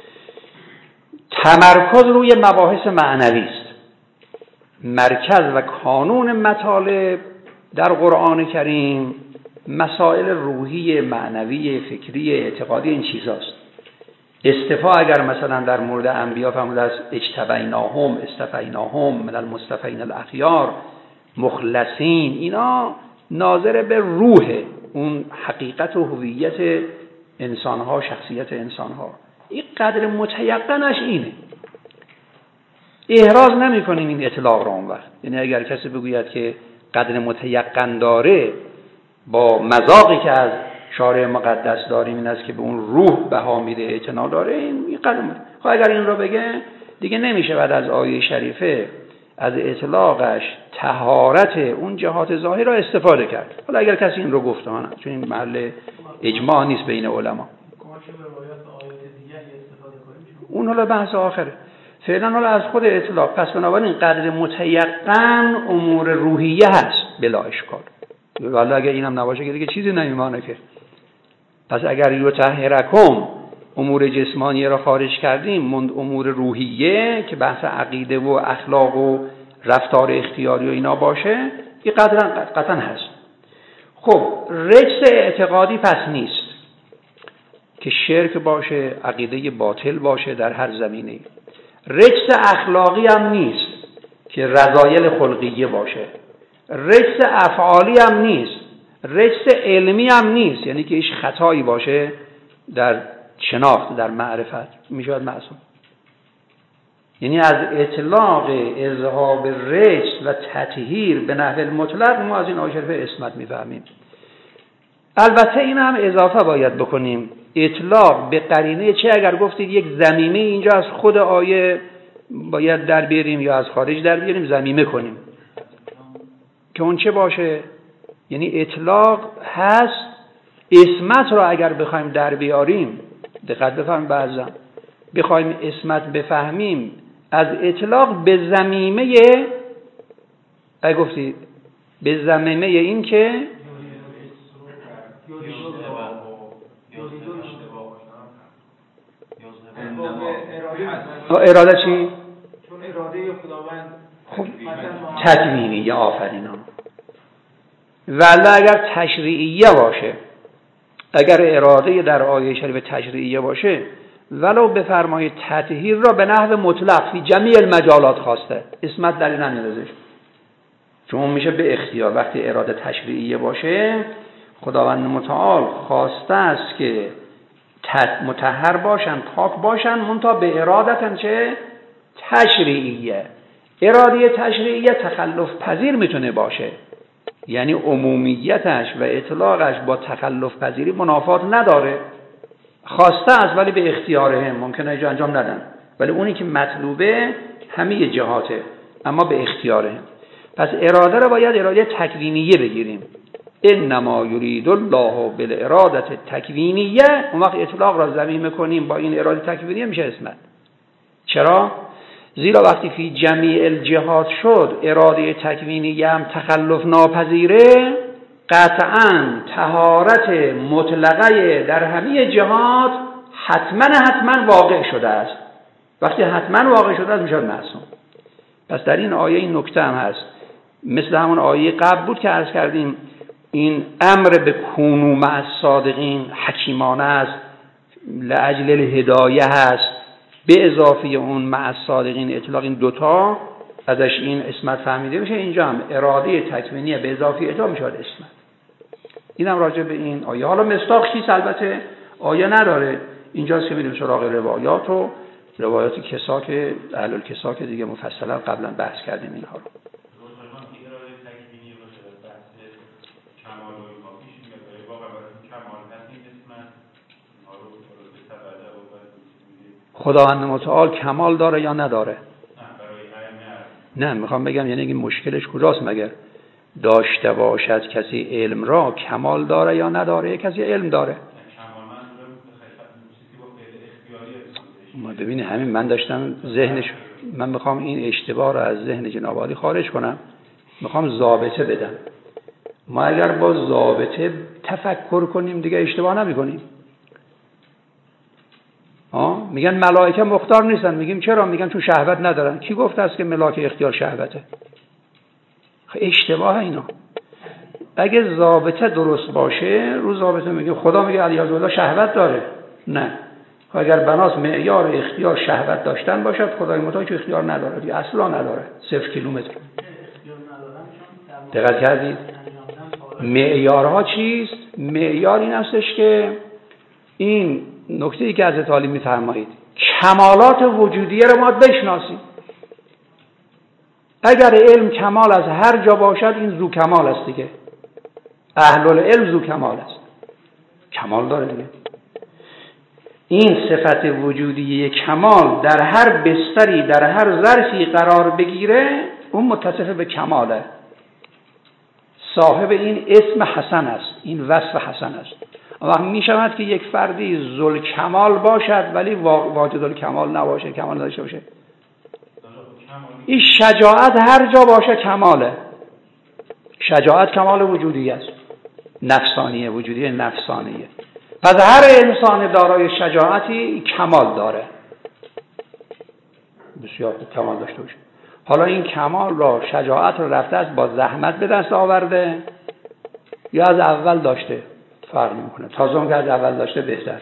تمرکز روی مباحث معنوی است. مرکز و کانون مطالب در قرآن کریم مسائل روحی، معنوی، فکری، اعتقادی این چیزاست. استفا اگر مثلا در مورد انبیا فرموده است اجتبیناهم استفیناهم من المصطفین الاخیار مخلصین، اینا ناظر به روح، اون حقیقت و هویت انسانها، شخصیت انسانها. این قدر متیقنش اینه. احراز نمی کنیم این اطلاق را اون وقت. یعنی اگر کسی بگوید که قدر متیقن داره با مذاقی که از شارع مقدس داریم این است که به اون روح بها میده، اعتنا داره، این قدر متیقن. خب اگر این را بگه دیگه نمیشه بعد از آیه شریفه از اطلاقش طهارت اون جهات ظاهر را استفاده کرد. حالا اگر کسی این رو گفته ها، چون این محل اجماع نیست بین علما، اون حالا بحث آخره. فعلا حالا از خود اطلاق، پس بنابراین قدر متیقن امور روحیه هست بلا اشکال. والا اگر اینم نباشه که دیگه چیزی نمیمانه که. پس اگر یطهرکم امور جسمانی را خارج کردیم، مند امور روحیه که بحث عقیده و اخلاق و رفتار اختیاری و اینا باشه، این قدرن قطعا هست. خب رجس اعتقادی پس نیست که شرک باشه، عقیده باطل باشه در هر زمینه. رجس اخلاقی هم نیست که رذایل خلقیه باشه. رجس افعالی هم نیست. رجس علمی هم نیست، یعنی که هیچ خطایی باشه در شناخت، در معرفت، میشود معصوم. یعنی از اطلاق اذهاب رجس و تطهیر به نحو مطلق ما از این آیه شریفه عصمت میفهمیم. البته این هم اضافه باید بکنیم، اطلاق به قرینه چه؟ اگر گفتید یک ضمیمه اینجا از خود آیه باید در بیاریم یا از خارج در بیاریم، ضمیمه کنیم که اون چه باشه؟ یعنی اطلاق هست. عصمت را اگر بخوایم در بیاریم، دقت بفرمایید، بعضا بخوایم عصمت بفهمیم از اطلاق به ضمیمه، اگه گفتید به ضمیمه این که اراده چی؟ چون اراده خداوند خب تکوینیه، آفرین ها. ولی اگر تشریعیه باشه، اگر اراده در آیه شریف تشریعیه باشه، ولو بفرمایید تطهیر را به نحو مطلق فی جمیع المجالات خواسته، عصمت دلیل نمی‌رزش، چون اون میشه به اختیار. وقتی اراده تشریعیه باشه، خداوند متعال خواسته است که مطهر باشن، پاک باشن، منتها به ارادتن چه؟ تشریعیه. اراده تشریعیه تخلف پذیر میتونه باشه، یعنی عمومیتش و اطلاقش با تخلف پذیری منافات نداره. خواسته است ولی به اختیاره، ممکنه اینجا انجام ندن، ولی اونی که مطلوبه همه جهاته اما به اختیاره. پس اراده رو باید اراده تکوینیه بگیریم. انما یرید الله بالاراده التکوینیه. اون وقت اطلاق را ضمیمه کنیم با این اراده تکوینیه میشه عصمت. چرا؟ زیرا وقتی فی جمیع الجهات شد، اراده تکوینیه هم تخلف ناپذیره، قطعاً طهارت مطلقه در همه جهات حتما حتما واقع شده است. وقتی حتما واقع شده است میشه معصوم. پس در این آیه این نکته هم هست، مثل همون آیه قبل بود که عرض کردیم این امر به کونوا مع الصادقین حکیمانه است، لاجل الهدایه هست، به اضافه اون مع الصادقین اطلاق، این دوتا ازش این عصمت فهمیده میشه. اینجا هم اراده تکوینیه به اضافه اطلاق میشه عصمت. اینم راجع به این آیه. حالا مصداق چیست؟ البته آیه نداره، اینجاست که میریم سراغ روایات و روایات کسا که اهل الکسا که دیگه مفصلا قبلا بحث کردیم اینها رو. خداوند متعال کمال داره یا نداره؟ نه، میخوام بگم یعنی این مشکلش کجاست؟ مگر داشته باشد کسی علم را کمال داره یا نداره؟ کسی علم داره. ما ببینی همین من داشتم ذهنش، من میخوام این اشتباه رو از ذهن جناب عالی خارج کنم، میخوام ضابطه بدم. ما اگر با ضابطه تفکر کنیم دیگه اشتباه نمی کنیم. آه؟ میگن ملائکه مختار نیستن، میگیم چرا؟ میگن چون شهوت ندارن. کی گفته است که ملائکه اختیار شهوته؟ اشتباه اینا. اگه ضابطه درست باشه، رو ضابطه میگه خدا میگه علیه بالله شهوت داره. نه، اگر بناس معیار اختیار شهوت داشتن باشد، خدای متعال که اختیار نداره دیگه، اصلا نداره. صفر کیلومتر. دقت کردید؟ معیارها چیست؟ معیار این هستش که این نکته‌ای که حضرت عالی می‌فرمایید کمالات وجودیه رو ما بشناسیم. اگر علم کمال از هر جا باشد این زو کمال است دیگه. اهل العلم زو کمال است، کمال داره دیگه. این صفت وجودی کمال در هر بستری در هر ظرفی قرار بگیره اون متصف به کماله، صاحب این اسم حسن است، این وصف حسن است. وقت می شود که یک فردی ذل کمال باشد ولی واجد الکمال نباشه، کمال نداشته باشه. این شجاعت هر جا باشه کماله. شجاعت کمال وجودی است، نفسانیه، وجودی نفسانیه. پس هر انسان دارای شجاعتی کمال داره، بسیار کمال داشته باشه. حالا این کمال را، شجاعت را رفته است با زحمت به دست آورده یا از اول داشته؟ فرق نمی‌کنه. تازه اون که از اول داشته بهتر،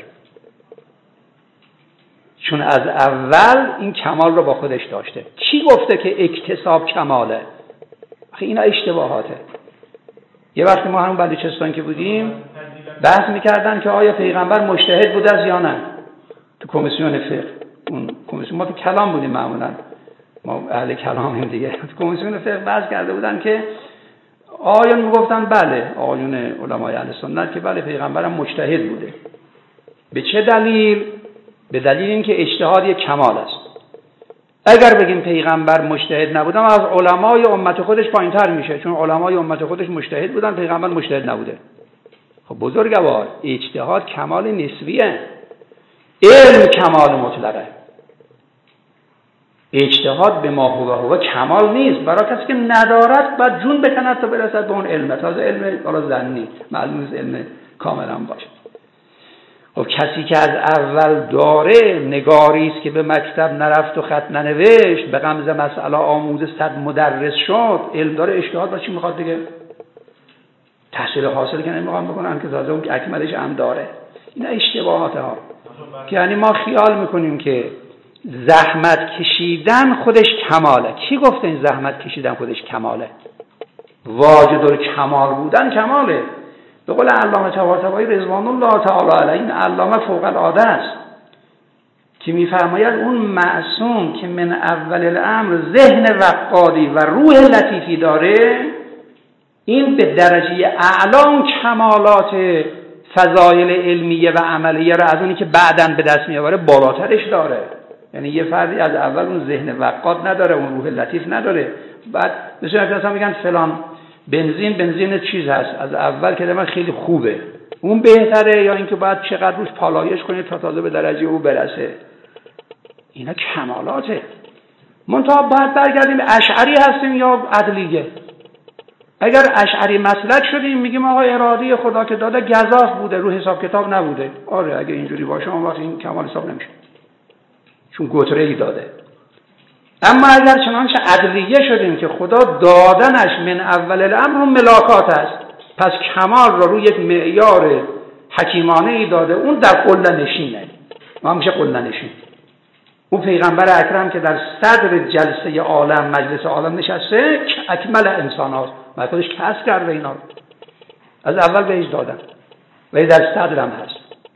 چون از اول این کمال را با خودش داشته. کی گفته که اکتساب کماله؟ آخه اینا اشتباهاته. یه وقتی ما همون بلوچستان که بودیم بحث میکردن که آیا پیغمبر مجتهد بود از یا نه، تو کمیسیون فقه. اون کمیسیون ما تو کلام بودیم، معمولا ما اهل کلامیم دیگه. تو کمیسیون فقه بحث کرده بودن که آیون میگفتن بله، آیون علمای اهل سنت که بله پیغمبرم مجتهد بوده. به چه دلیل؟ به دلیل اینکه اجتهاد یک کمال است. اگر بگیم پیغمبر مجتهد نبودم از علمای امت خودش پایینتر میشه، چون علمای امت خودش مجتهد بودن، پیغمبر مجتهد نبوده. خب بزرگوار، اجتهاد کمال نسبیه، علم کمال مطلقه. اجتهاد به ما هو هو کمال نیست. برای کسی که ندارد باید جون بکند تا برسد به اون علم. تازه علم حالا ظنی، معلوم نیست علم کاملا باشه. خب کسی که از اول داره، نگاری است که به مکتب نرفت و خط ننوشت، به غمزه مسئله آموزه صد مدرس شد، علم داره، اجتهاد با چی میخواد دیگه؟ تحصیل حاصل که نمیخوام بکنن که تازه اون اکملش هم داره. اینا اشتباهات ها که یعنی ما خیال میکنیم که زحمت کشیدن خودش کماله. کی گفته این زحمت کشیدن خودش کماله؟ واجد الکمال بودن کماله. به قول علامه طباطبایی رضوان الله تعالی علیه، این علامه فوق العاده است که میفرماید اون معصوم که من اول الامر ذهن وقادی و روح لطیفی داره، این به درجه اعلا اون کمالات فضایل علمیه و عملیه را از اونی که بعداً به دست میاره بالاترش داره. یعنی یه فردی از اول اون ذهن وقاد نداره، اون روح لطیف نداره، بعد مثلا مثلا میگن فلان بنزین بنزین چیز هست، از اول که من خیلی خوبه، اون بهتره، یا اینکه باید چقدر روش پالایش کنید تا تازه به درجه او برسه. اینا کمالاته. منتها باید برگردیم اشعری هستیم یا عدلیه. اگر اشعری مسلک شدیم میگیم آقا اراده خدا که داده گزاف بوده، رو حساب کتاب نبوده. آره اگه اینجوری باشه اون وقت این کمال حساب نمیشه، چون گتره‌ای داده. اما اگر چنانچه عدلیه شدیم که خدا دادنش من اول الامر ملاکات است، پس کمال را روی یک معیار حکیمانه ای داده، اون در قله نشینه. ما میشه قله نشین. اون پیغمبر اکرم که در صدر جلسه عالم، مجلس عالم نشسته، اکمل انسان هاست، ما خودش کسب کرده اینا رو از اول بهش دادن و در صدرم هست.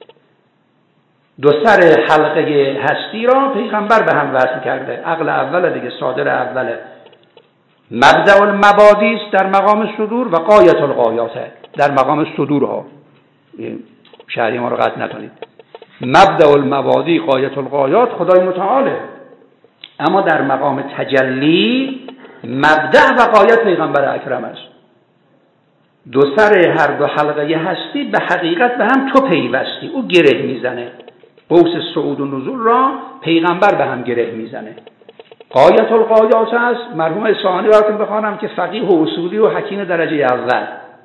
دو سر حلقه هستی را پیغمبر به هم وصل کرده. عقل اوله دیگه، صادر اوله. مبدأ المبادی است در مقام صدور و غایت الغایات در مقام صدورها. شهری ما رو قطع نکنید. مبدأ المبادی غایت الغایات خدای متعاله، اما در مقام تجلی مبدأ و غایت پیغمبر اکرم است. دو سر هر دو حلقه هستی به حقیقت به هم تو پیوستی. او گره میزنه، قوس صعود و نزول را پیغمبر به هم گره میزنه. غایت الغایات است. مرحوم اصفهانی براتون بخوانم که فقیه و اصولی و حکیم درجه اول،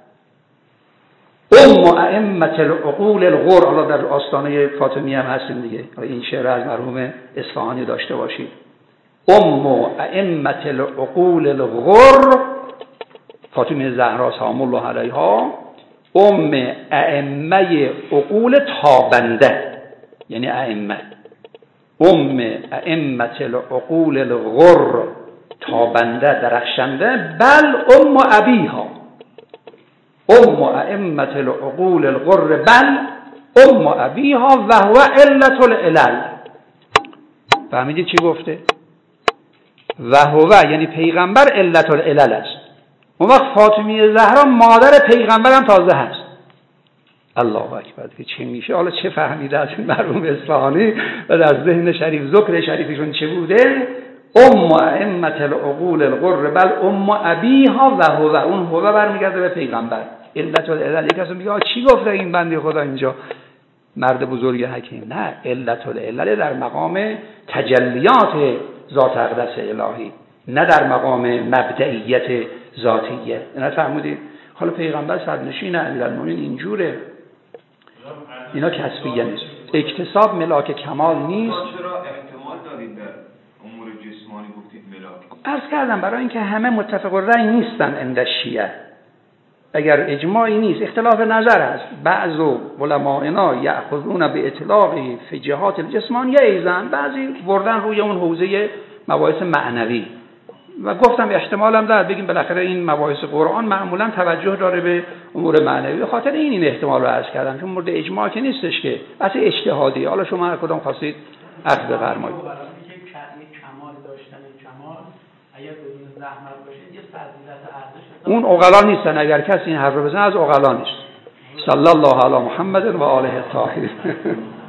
ام ائمه العقول الغر. حالا در آستانه فاطمی هم هستیم دیگه، این شعر از مرحوم اصفهانی داشته باشید. ام ائمه العقول الغر، فاطمه زهرا سلام الله علیها، ام ائمه عقول تابنده، یعنی ائمه، ام ائمه العقول الغر، تابنده درخشنده، بل ام ابیها، ام ائمه العقول الغر، بل ام ابیها و هو علت العلل. فهمیدید چی گفته؟ و هو یعنی پیغمبر علت العلل است. اون وقت فاطمیه زهرا مادر پیغمبر هم تازه هست. الله اکبر. که چه میشه؟ حالا چه فهمیده از این مرحوم اصفهانی و در ذهن شریف ذکر شریفشون چه بوده؟ ام ائمه العقول الغر بل ام ابیها و هو. اون هو برمیگرده به پیغمبر. علت العلل. یک کسی میگه چی گفته این بنده خدا اینجا؟ مرد بزرگ حکیم. نه، علت العلل در مقام تجلیات ذات اقدس الهی، نه در مقام مبدئیت ذاتیه. نه فهمیدید؟ حالا پیغمبر صدرنشین امیرالمومنین اینجوره. اینا کسبیه نیست. اکتساب ملاک کمال نیست. چرا احتمال دارید در امور جسمانی گفتید ملاک؟ عرض کردم برای اینکه همه متفق الرأی نیستن عند شیعه. اگر اجماعی نیست، اختلاف نظر است. بعض علماءنا یأخذون به اطلاق فی جهات الجسمانیه ایزن، بعضی بردن روی اون حوزه مباحث معنوی و گفتم احتمالم داره بگیم بالاخره این مباحث قرآن معمولا توجه داره به امور معنوی. به خاطر این این احتمال رو عرض کردم چون مورد اجماع که نیستش، که بس اجتهادی. حالا شما هر کدوم خواستید اخذ بفرمایید. کمال داشتن کمال اگر بدون زحمت باشه یه فضیلت ارزش. اون عقلا نیستن. اگر کسی این حرف رو بزنه از عقلا نیست. صلی الله علی محمد و آله الطاهرین.